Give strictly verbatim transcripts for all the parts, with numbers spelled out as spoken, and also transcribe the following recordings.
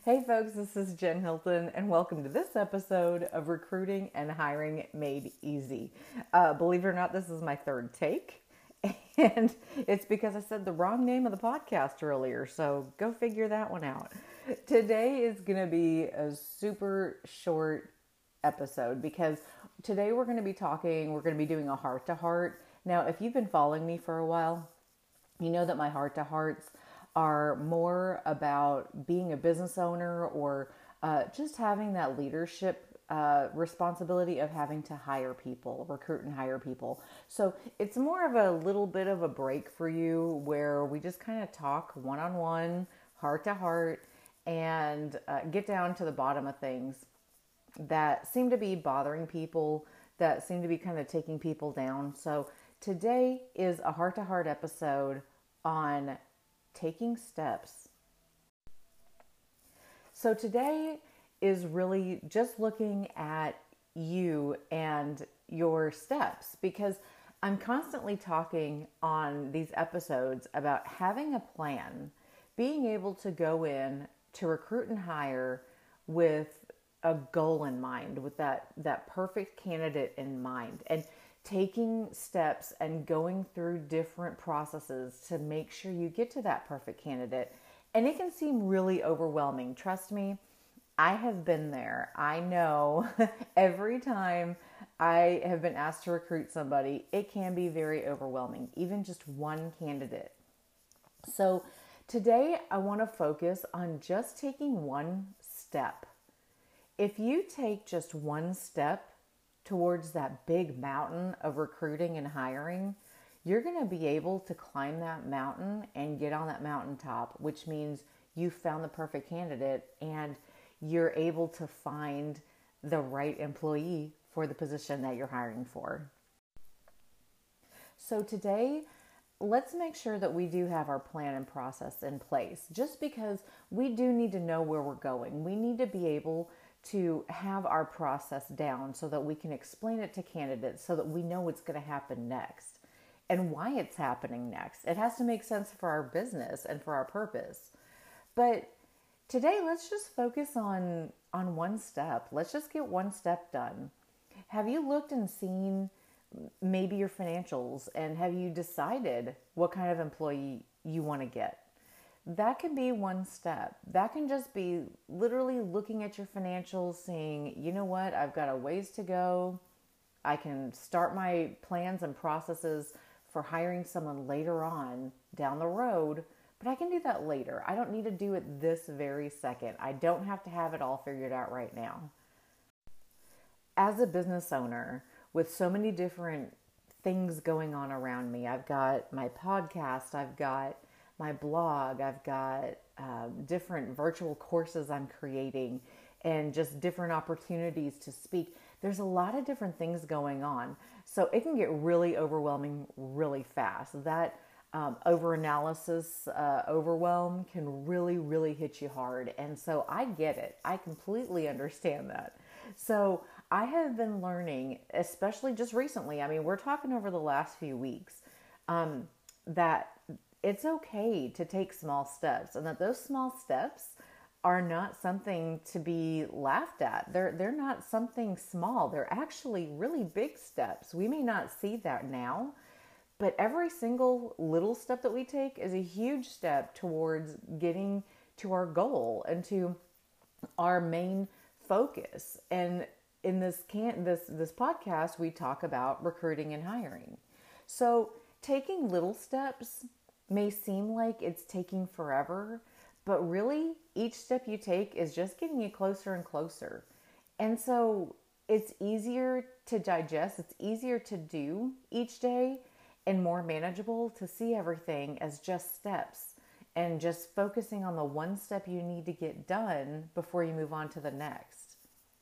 Hey folks, this is Jen Hilton, and welcome to this episode of Recruiting and Hiring Made Easy. Uh, believe it or not, this is my third take, and it's because I said the wrong name of the podcast earlier, so go figure that one out. Today is going to be a super short episode because today we're going to be talking, we're going to be doing a heart-to-heart. Now, if you've been following me for a while, you know that my heart-to-hearts are more about being a business owner or uh, just having that leadership uh, responsibility of having to hire people, recruit and hire people. So it's more of a little bit of a break for you where we just kind of talk one-on-one, heart-to-heart, and uh, get down to the bottom of things that seem to be bothering people, that seem to be kind of taking people down. So today is a heart-to-heart episode on taking steps. So today is really just looking at you and your steps, because I'm constantly talking on these episodes about having a plan, being able to go in to recruit and hire with a goal in mind, with that, that perfect candidate in mind, and taking steps and going through different processes to make sure you get to that perfect candidate. And it can seem really overwhelming. Trust me, I have been there. I know every time I have been asked to recruit somebody, it can be very overwhelming, even just one candidate. So today I want to focus on just taking one step. If you take just one step towards that big mountain of recruiting and hiring, you're going to be able to climb that mountain and get on that mountaintop, which means you found the perfect candidate and you're able to find the right employee for the position that you're hiring for. So today, let's make sure that we do have our plan and process in place, just because we do need to know where we're going. We need to be able to have our process down so that we can explain it to candidates so that we know what's going to happen next and why it's happening next. It has to make sense for our business and for our purpose. But today, let's just focus on, on one step. Let's just get one step done. Have you looked and seen maybe your financials, and have you decided what kind of employee you want to get? That can be one step. That can just be literally looking at your financials, saying, you know what, I've got a ways to go. I can start my plans and processes for hiring someone later on down the road, but I can do that later. I don't need to do it this very second. I don't have to have it all figured out right now. As a business owner with so many different things going on around me, I've got my podcast, I've got my blog, I've got uh, different virtual courses I'm creating, and just different opportunities to speak. There's a lot of different things going on. So it can get really overwhelming really fast. That um, overanalysis, uh, overwhelm can really, really hit you hard. And so I get it. I completely understand that. So I have been learning, especially just recently, I mean, we're talking over the last few weeks, um, that it's okay to take small steps, and that those small steps are not something to be laughed at. They're, they're not something small. They're actually really big steps. We may not see that now, but every single little step that we take is a huge step towards getting to our goal and to our main focus. And in this can this this podcast, we talk about recruiting and hiring. So taking little steps may seem like it's taking forever, but really each step you take is just getting you closer and closer. And so it's easier to digest, it's easier to do each day, and more manageable to see everything as just steps and just focusing on the one step you need to get done before you move on to the next.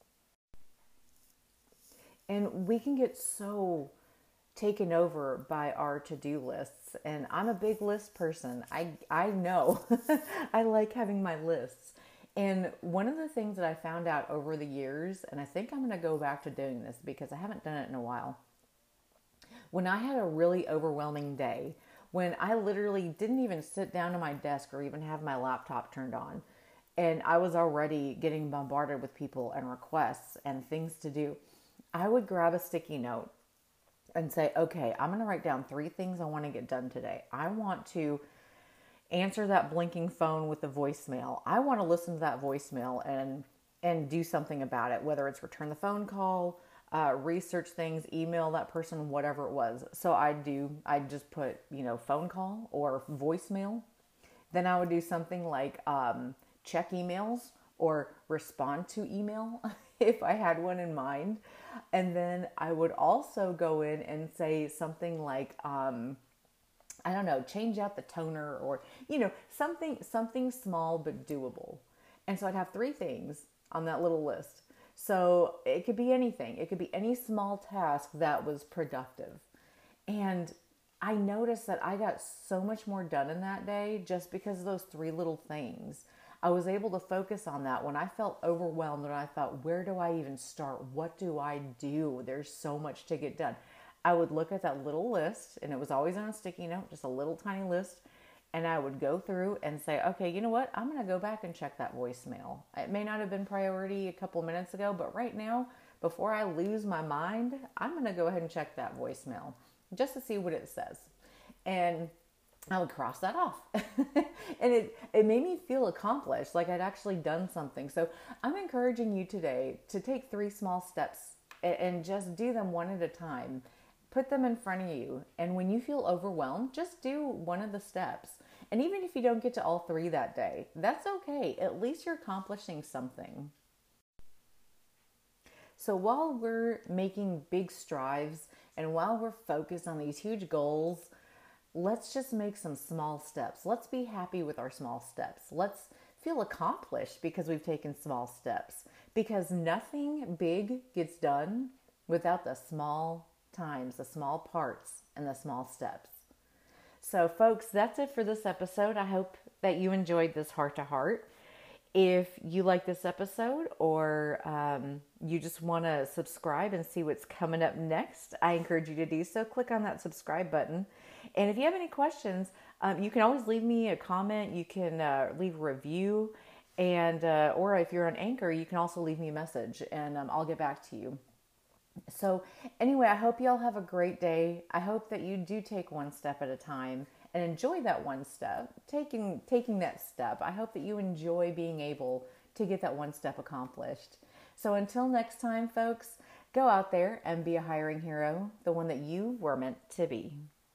And we can get so taken over by our to-do lists. And I'm a big list person. I, I know I like having my lists. And one of the things that I found out over the years, and I think I'm going to go back to doing this because I haven't done it in a while. When I had a really overwhelming day, when I literally didn't even sit down at my desk or even have my laptop turned on, and I was already getting bombarded with people and requests and things to do, I would grab a sticky note and say, okay, I'm going to write down three things I want to get done today. I want to answer that blinking phone with the voicemail. I want to listen to that voicemail and and do something about it, whether it's return the phone call, uh, research things, email that person, whatever it was. So I do, I just put, you know, phone call or voicemail. Then I would do something like um, check emails or respond to email if I had one in mind. And then I would also go in and say something like, um, I don't know, change out the toner or, you know, something, something small but doable. And so I'd have three things on that little list. So it could be anything. It could be any small task that was productive. And I noticed that I got so much more done in that day just because of those three little things. I was able to focus on that when I felt overwhelmed and I thought, where do I even start? What do I do? There's so much to get done. I would look at that little list, and it was always on a sticky note, just a little tiny list. And I would go through and say, okay, you know what? I'm going to go back and check that voicemail. It may not have been priority a couple minutes ago, but right now, before I lose my mind, I'm going to go ahead and check that voicemail just to see what it says. And I would cross that off. And it, it made me feel accomplished, like I'd actually done something. So I'm encouraging you today to take three small steps and, and just do them one at a time. Put them in front of you. And when you feel overwhelmed, just do one of the steps. And even if you don't get to all three that day, that's okay. At least you're accomplishing something. So while we're making big strides and while we're focused on these huge goals, let's just make some small steps. Let's be happy with our small steps. Let's feel accomplished because we've taken small steps. Because nothing big gets done without the small times, the small parts, and the small steps. So folks, that's it for this episode. I hope that you enjoyed this heart to heart. If you like this episode or um, you just want to subscribe and see what's coming up next, I encourage you to do so. Click on that subscribe button. And if you have any questions, um, you can always leave me a comment. You can uh, leave a review. And uh, or if you're on Anchor, you can also leave me a message and um, I'll get back to you. So anyway, I hope you all have a great day. I hope that you do take one step at a time and enjoy that one step, taking taking that step. I hope that you enjoy being able to get that one step accomplished. So until next time, folks, go out there and be a hiring hero, the one that you were meant to be.